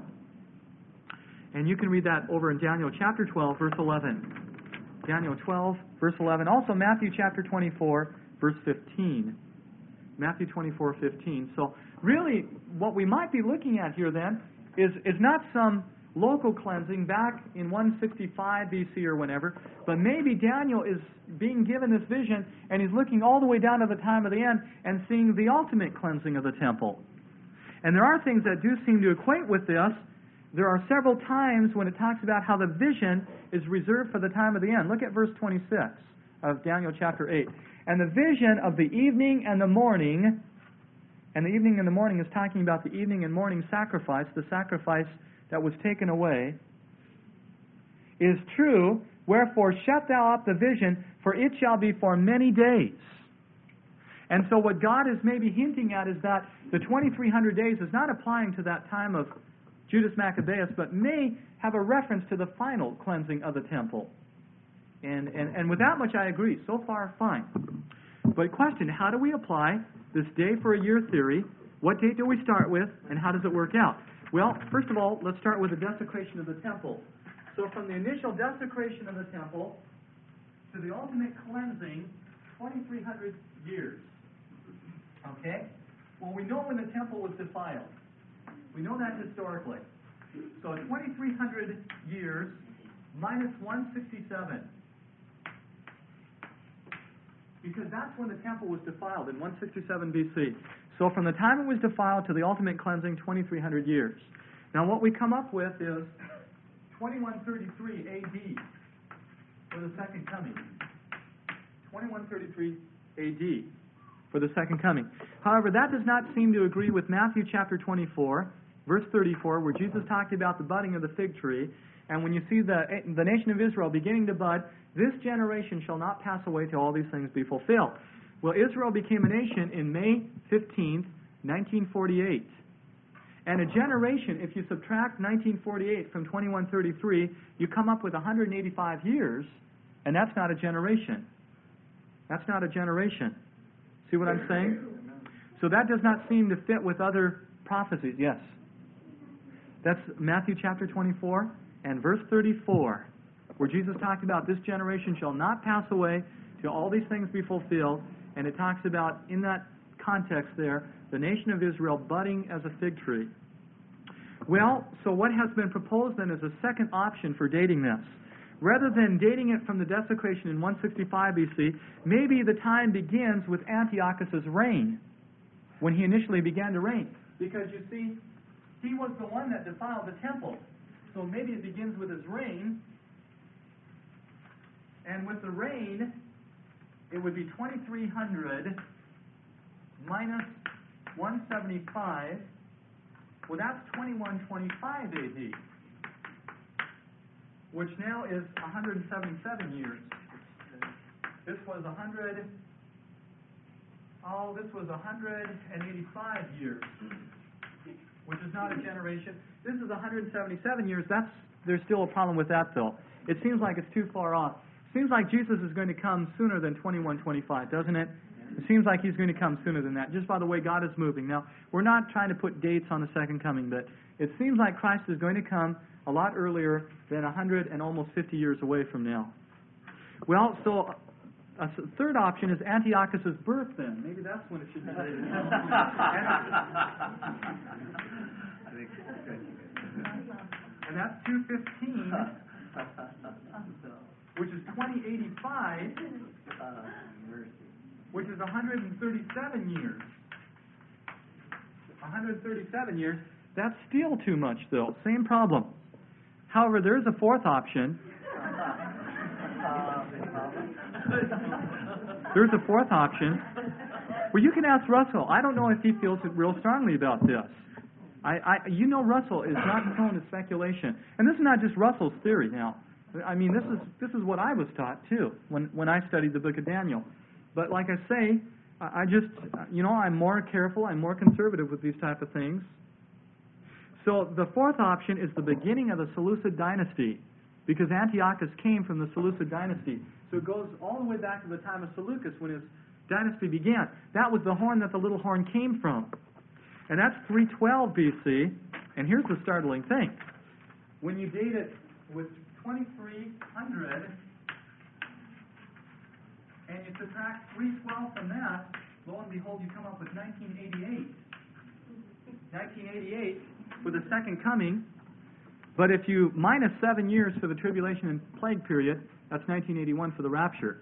And you can read that over in Daniel chapter twelve, verse eleven. Daniel twelve, verse eleven. Also Matthew chapter twenty-four, verse fifteen. Matthew twenty-four, fifteen. So really, what we might be looking at here then is, is not some local cleansing back in one sixty-five B C or whenever, but maybe Daniel is being given this vision and he's looking all the way down to the time of the end and seeing the ultimate cleansing of the temple. And there are things that do seem to equate with this. There are several times when it talks about how the vision is reserved for the time of the end. Look at verse twenty-six of Daniel chapter eight. And the vision of the evening and the morning, and the evening and the morning is talking about the evening and morning sacrifice, the sacrifice that was taken away, is true, wherefore shut thou up the vision, for it shall be for many days. And so what God is maybe hinting at is that the twenty-three hundred days is not applying to that time of Judas Maccabeus, but may have a reference to the final cleansing of the temple. And, and, and with that much I agree. So far, fine. But question, how do we apply this day for a year theory? What date do we start with, and how does it work out? Well, first of all, let's start with the desecration of the temple. So from the initial desecration of the temple to the ultimate cleansing, twenty-three hundred years. Okay? Well, we know when the temple was defiled. We know that historically. So twenty-three hundred years minus one sixty-seven. Because that's when the temple was defiled, in one sixty-seven B C. So from the time it was defiled to the ultimate cleansing, twenty-three hundred years. Now what we come up with is twenty-one thirty-three A D for the second coming. twenty-one thirty-three A D for the second coming. However, that does not seem to agree with Matthew chapter twenty-four, verse thirty-four, where Jesus talked about the budding of the fig tree. And when you see the, the nation of Israel beginning to bud, this generation shall not pass away till all these things be fulfilled. Well, Israel became a nation in May fifteenth, nineteen forty-eight. And a generation, if you subtract nineteen forty-eight from twenty-one thirty-three, you come up with one hundred eighty-five years, and that's not a generation. That's not a generation. See what I'm saying? So that does not seem to fit with other prophecies. Yes. That's Matthew chapter twenty-four and verse thirty-four, where Jesus talked about this generation shall not pass away till all these things be fulfilled. And it talks about, in that context there, the nation of Israel budding as a fig tree. Well, so what has been proposed then is a second option for dating this. Rather than dating it from the desecration in one sixty-five B C, maybe the time begins with Antiochus' reign, when he initially began to reign. Because you see, he was the one that defiled the temple. So maybe it begins with his reign. And with the reign, it would be twenty-three hundred minus one seventy-five. Well, that's twenty-one twenty-five A D, which now is one hundred seventy-seven years. This was one hundred, oh, this was one hundred eighty-five years, which is not a generation. This is one hundred seventy-seven years. That's, there's still a problem with that, though. It seems like it's too far off. It seems like Jesus is going to come sooner than twenty-one twenty-five, doesn't it? It seems like he's going to come sooner than that, just by the way God is moving. Now, we're not trying to put dates on the second coming, but it seems like Christ is going to come a lot earlier than one hundred and almost fifty years away from now. Well, so a third option is Antiochus' birth then. Maybe that's when it should be dated. And that's two fifteen, which is twenty eighty-five, which is one hundred thirty-seven years. one hundred thirty-seven years. That's still too much, though. Same problem. However, there is a fourth option. There's a fourth option where you can ask Russell. I don't know if he feels real strongly about this. I, I, you know, Russell is not prone to speculation, and this is not just Russell's theory. Now, I mean, this is this is what I was taught too when when I studied the Book of Daniel. But like I say, I, I just, you know, I'm more careful. I'm more conservative with these type of things. So the fourth option is the beginning of the Seleucid dynasty, because Antiochus came from the Seleucid dynasty. So it goes all the way back to the time of Seleucus when his dynasty began. That was the horn that the little horn came from. And that's three twelve B C. And here's the startling thing. When you date it with twenty-three hundred, and you subtract three twelve from that, lo and behold, you come up with nineteen eighty-eight. nineteen eighty-eight for the second coming. But if you minus seven years for the tribulation and plague period, that's nineteen eighty-one for the rapture.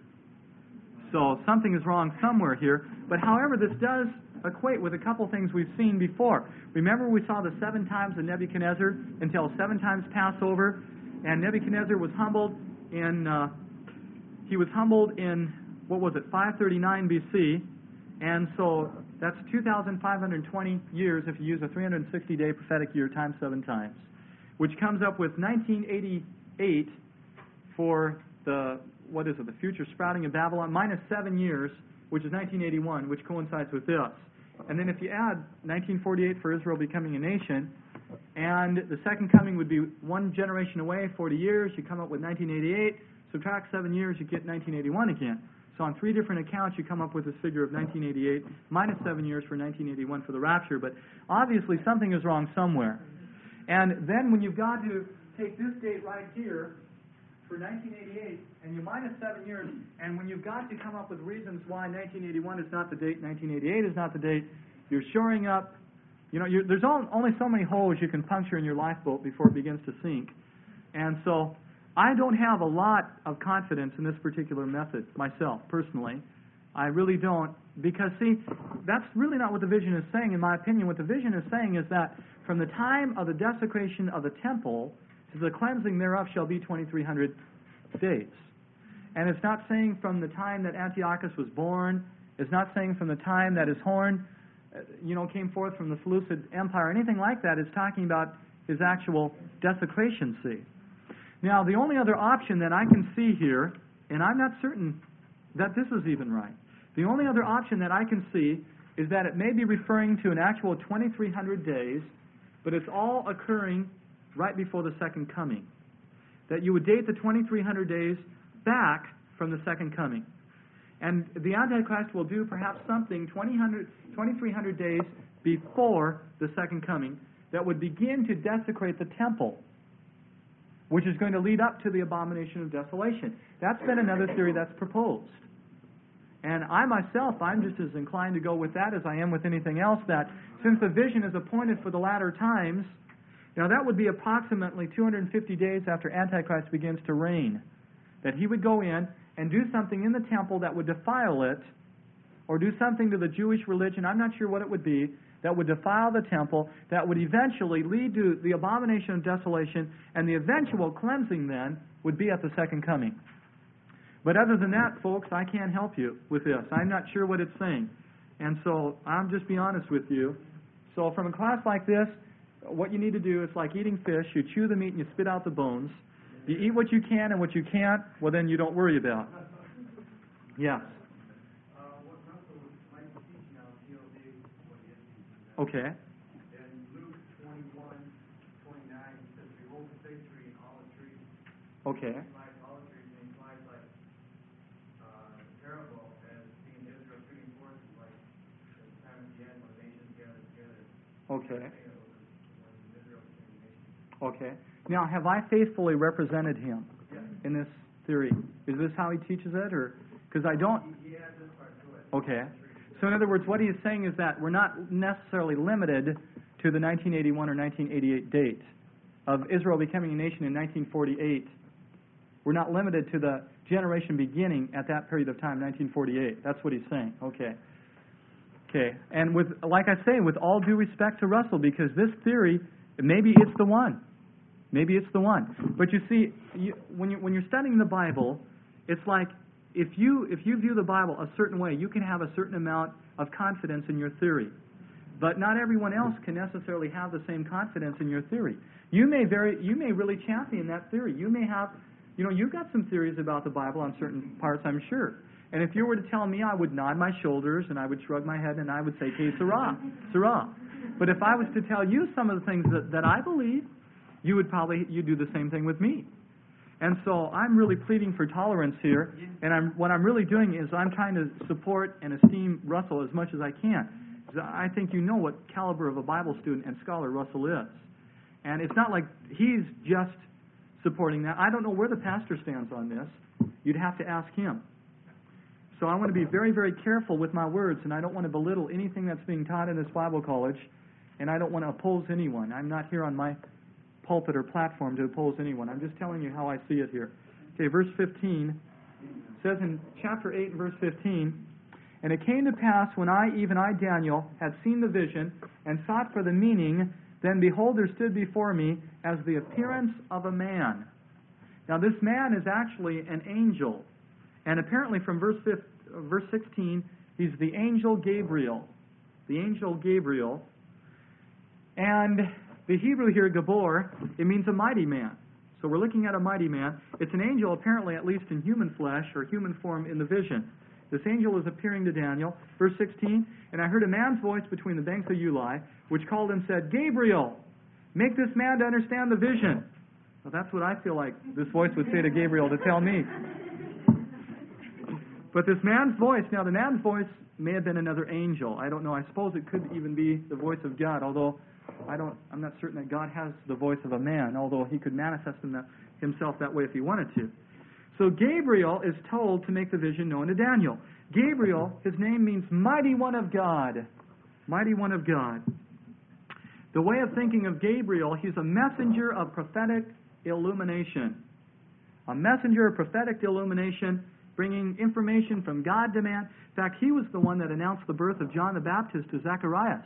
So something is wrong somewhere here. But however, this does equate with a couple things we've seen before. Remember we saw the seven times of Nebuchadnezzar until seven times Passover, and Nebuchadnezzar was humbled in, uh, he was humbled in, what was it, five thirty-nine B C, and so that's two thousand five hundred twenty years if you use a three hundred sixty day prophetic year times seven times, which comes up with nineteen eighty-eight for the, what is it, the future sprouting of Babylon, minus seven years, which is nineteen eighty-one, which coincides with this. And then if you add nineteen forty-eight for Israel becoming a nation, and the second coming would be one generation away, forty years, you come up with nineteen eighty-eight, subtract seven years, you get nineteen eighty-one again. So on three different accounts, you come up with this figure of nineteen eighty-eight, minus seven years for nineteen eighty-one for the rapture. But obviously something is wrong somewhere. And then when you've got to take this date right here for nineteen eighty-eight, and you minus seven years, and when you've got to come up with reasons why nineteen eighty-one is not the date, nineteen eighty-eight is not the date, you're shoring up, you know, you're, there's all, only so many holes you can puncture in your lifeboat before it begins to sink. And so I don't have a lot of confidence in this particular method myself, personally. I really don't, because, see, that's really not what the vision is saying, in my opinion. What the vision is saying is that from the time of the desecration of the temple to the cleansing thereof shall be twenty-three hundred days. And it's not saying from the time that Antiochus was born. It's not saying from the time that his horn, you know, came forth from the Seleucid Empire. Anything like that. It's talking about his actual desecration, see. Now, the only other option that I can see here, and I'm not certain that this is even right, the only other option that I can see is that it may be referring to an actual twenty-three hundred days, but it's all occurring right before the second coming. That you would date the twenty-three hundred days back from the second coming. And the Antichrist will do perhaps something twenty-three hundred days before the second coming that would begin to desecrate the temple, which is going to lead up to the abomination of desolation. That's been another theory that's proposed. And I myself, I'm just as inclined to go with that as I am with anything else, that since the vision is appointed for the latter times, now that would be approximately two hundred fifty days after Antichrist begins to reign, that he would go in and do something in the temple that would defile it, or do something to the Jewish religion, I'm not sure what it would be, that would defile the temple, that would eventually lead to the abomination of desolation, and the eventual cleansing then would be at the second coming. But other than that, folks, I can't help you with this. I'm not sure what it's saying. And so I'll just be honest with you. So from a class like this, what you need to do is like eating fish. You chew the meat and you spit out the bones. You eat what you can, and what you can't, well, then you don't worry about. Yes. Okay. In Luke twenty-one, twenty-nine, it says, behold the fig tree and olive tree. Okay. Like olive trees, and implies like uh, the parable as seeing Israel shooting forth, like the time at the end when nations gather together. Okay. When Israel became a nation. Okay. Now, have I faithfully represented him yes. in this theory? Is this how he teaches it, or because I don't? He, he adds this part to it. Okay. So in other words, what he is saying is that we're not necessarily limited to the nineteen eighty-one or nineteen eighty-eight date of Israel becoming a nation in nineteen forty-eight. We're not limited to the generation beginning at that period of time, nineteen forty-eight. That's what he's saying. Okay. Okay. And with, like I say, with all due respect to Russell, because this theory, maybe it's the one. Maybe it's the one. But you see, you, when, you, when you're studying the Bible, it's like if you, if you view the Bible a certain way, you can have a certain amount of confidence in your theory. But not everyone else can necessarily have the same confidence in your theory. You may very, you may really champion that theory. You may have, you know, you've got some theories about the Bible on certain parts, I'm sure. And if you were to tell me, I would nod my shoulders and I would shrug my head and I would say, "Okay, Sarah, Sarah." But if I was to tell you some of the things that, that I believe, you would probably you do the same thing with me. And so I'm really pleading for tolerance here. And I'm, what I'm really doing is I'm trying to support and esteem Russell as much as I can. I think you know what caliber of a Bible student and scholar Russell is. And it's not like he's just supporting that. I don't know where the pastor stands on this. You'd have to ask him. So I want to be very, very careful with my words, and I don't want to belittle anything that's being taught in this Bible college, and I don't want to oppose anyone. I'm not here on my pulpit or platform to oppose anyone. I'm just telling you how I see it here. Okay, verse fifteen says in chapter eight and verse fifteen, "And it came to pass when I, even I, Daniel, had seen the vision and sought for the meaning, then behold, there stood before me as the appearance of a man." Now this man is actually an angel. And apparently from verse fifteen, verse sixteen, he's the angel Gabriel. The angel Gabriel. And the Hebrew here, Gabor, it means a mighty man. So we're looking at a mighty man. It's an angel apparently at least in human flesh or human form in the vision. This angel is appearing to Daniel. Verse sixteen, "And I heard a man's voice between the banks of Ulai, which called and said, 'Gabriel, make this man to understand the vision.'" Well, that's what I feel like this voice would say to Gabriel to tell me. But this man's voice, now the man's voice may have been another angel. I don't know. I suppose it could even be the voice of God, although I don't, I'm not certain that God has the voice of a man, although he could manifest himself that way if he wanted to. So Gabriel is told to make the vision known to Daniel. Gabriel, his name means mighty one of God. Mighty one of God. The way of thinking of Gabriel, he's a messenger of prophetic illumination. A messenger of prophetic illumination, bringing information from God to man. In fact, he was the one that announced the birth of John the Baptist to Zacharias.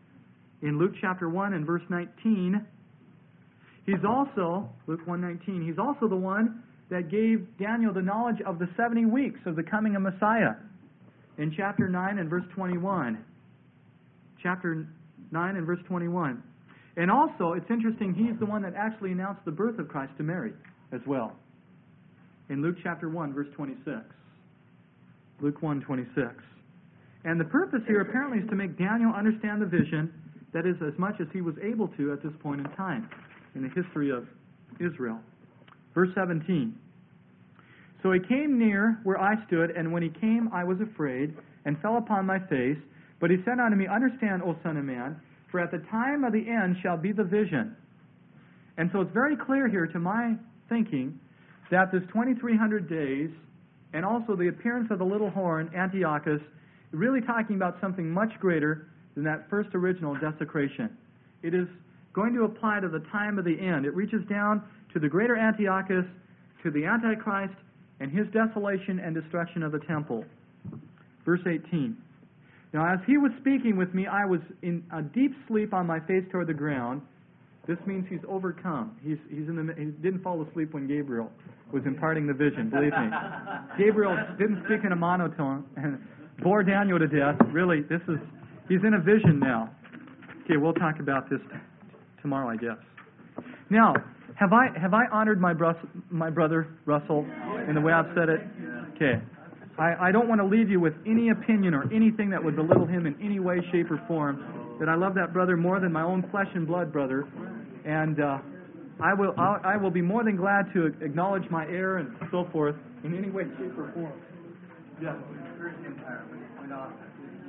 In Luke chapter one and verse nineteen, he's also, Luke one nineteen, he's also the one that gave Daniel the knowledge of the seventy weeks of the coming of Messiah. In chapter nine and verse twenty-one. Chapter nine and verse twenty-one. And also, it's interesting, he's the one that actually announced the birth of Christ to Mary as well. In Luke chapter one, verse twenty-six. Luke one, twenty-six. And the purpose here apparently is to make Daniel understand the vision, that is, as much as he was able to at this point in time in the history of Israel. Verse seventeen. "So he came near where I stood, and when he came I was afraid, and fell upon my face. But he said unto me, Understand, O Son of Man, for at the time of the end shall be the vision." And so it's very clear here to my thinking that this twenty-three hundred days, and also the appearance of the little horn, Antiochus, really talking about something much greater than that first original desecration. It is going to apply to the time of the end. It reaches down to the greater Antiochus, to the Antichrist, and his desolation and destruction of the temple. Verse eighteen. "Now as he was speaking with me, I was in a deep sleep on my face toward the ground." This means he's overcome. He's, he's in the, he didn't fall asleep when Gabriel was imparting the vision, believe me. Gabriel didn't speak in a monotone and bore Daniel to death. Really, this is, he's in a vision now. Okay, we'll talk about this tomorrow, I guess. Now, have I have I honored my, brus, my brother Russell in the way I've said it? Okay. I, I don't want to leave you with any opinion or anything that would belittle him in any way, shape, or form. That I love that brother more than my own flesh and blood brother, and uh, I will I'll, I will be more than glad to acknowledge my error and so forth in any way, shape, or form. Yeah. The Persian Empire, when it went off,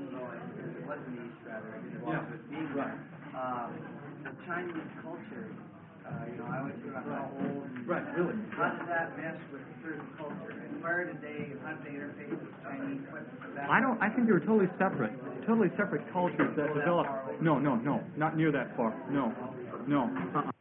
it wasn't east, rather, it was east. Right. Um, the Chinese culture, uh, you know, I always hear about how old. Right, really. How does that mess with the Persian culture? And where did they, how did they interface with Chinese? I don't. I think they were totally separate, totally separate cultures that developed. No, no, no, not near that far. No, no. Uh-uh.